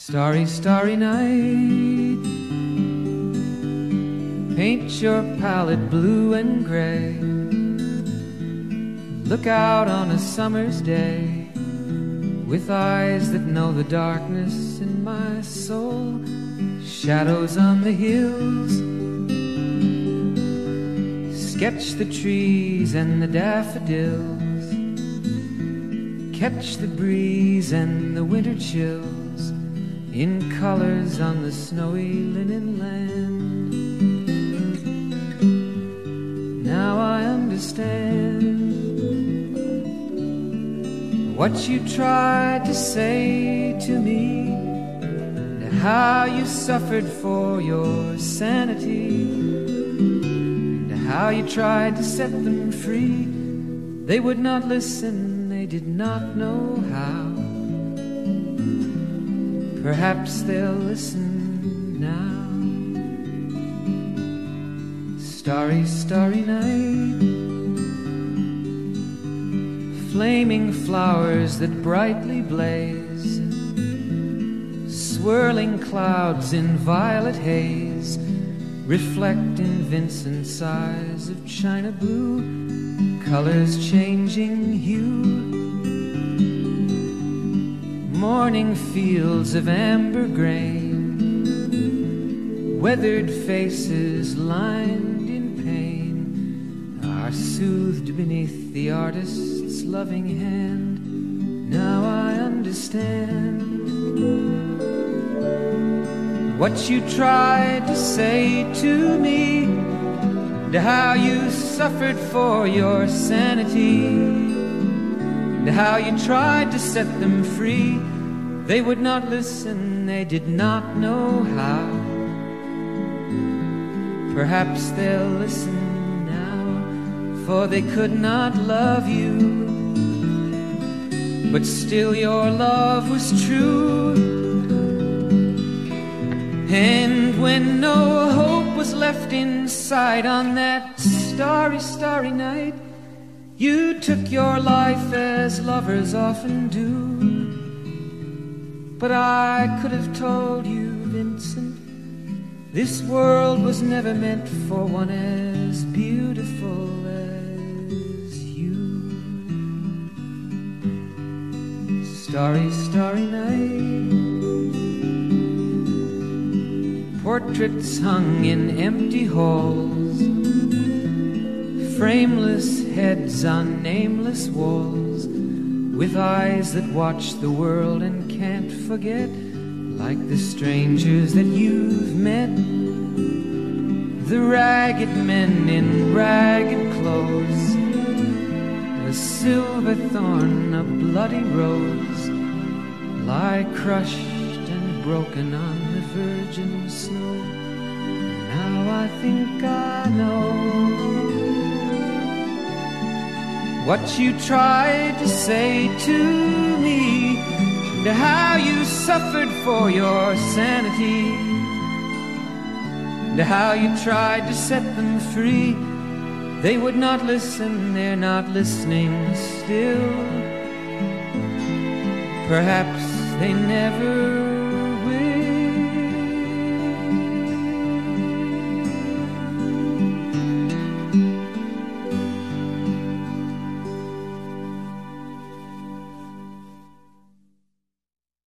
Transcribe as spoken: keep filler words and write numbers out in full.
Starry, starry night, paint your palette blue and gray. Look out on a summer's day with eyes that know the darkness in my soul. Shadows on the hills, sketch the trees and the daffodils, catch the breeze and the winter chills in colors on the snowy linen land. Now I understand what you tried to say to me, and how you suffered for your sanity, and how you tried to set them free. They would not listen, they did not know how. Perhaps they'll listen now. Starry, starry night, flaming flowers that brightly blaze, swirling clouds in violet haze, reflect in Vincent's eyes of china blue, colors changing hue. Morning fields of amber grain, weathered faces lined in pain, are soothed beneath the artist's loving hand. Now I understand what you tried to say to me, and how you suffered for your sanity, and how you tried to set them free. They would not listen, they did not know how. Perhaps they'll listen now, for they could not love you, but still your love was true. And when no hope was left inside on that starry, starry night, you took your life as lovers often do. But I could have told you, Vincent, this world was never meant for one as beautiful as you. Starry, starry night, portraits hung in empty halls, frameless heads on nameless walls, with eyes that watch the world and can't forget, like the strangers that you've met, the ragged men in ragged clothes, a silver thorn, a bloody rose, lie crushed and broken on the virgin snow. Now I think I know what you tried to say to me, and how you suffered for your sanity, and how you tried to set them free. They would not listen, they're not listening still. Perhaps they never